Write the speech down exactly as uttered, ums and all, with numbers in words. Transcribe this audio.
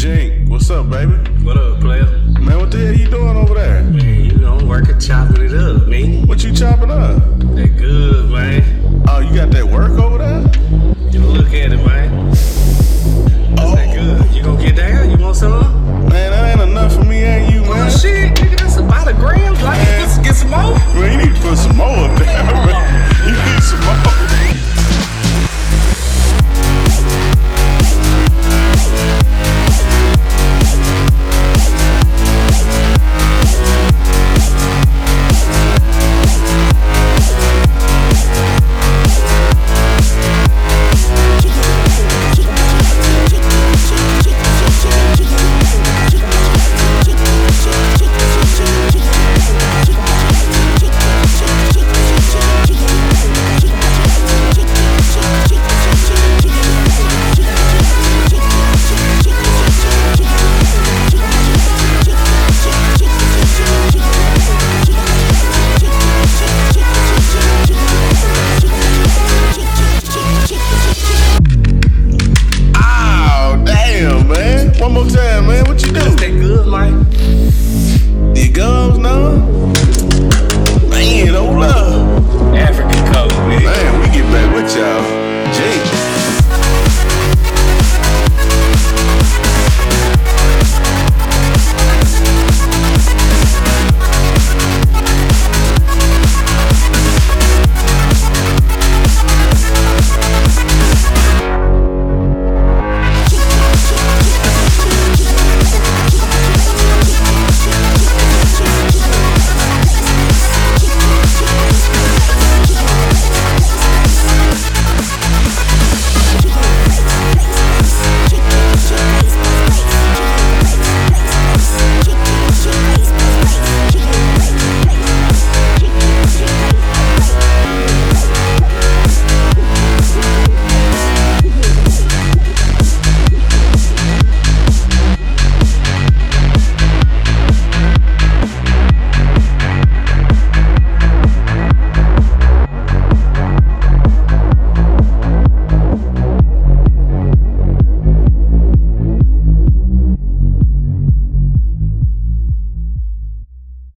Jink, what's up, baby? What up, player? Man, what the hell you doing over there? Man, you know, working, chopping it up, man. What you chopping up? That good, man. Oh, you got that work over there? Get a little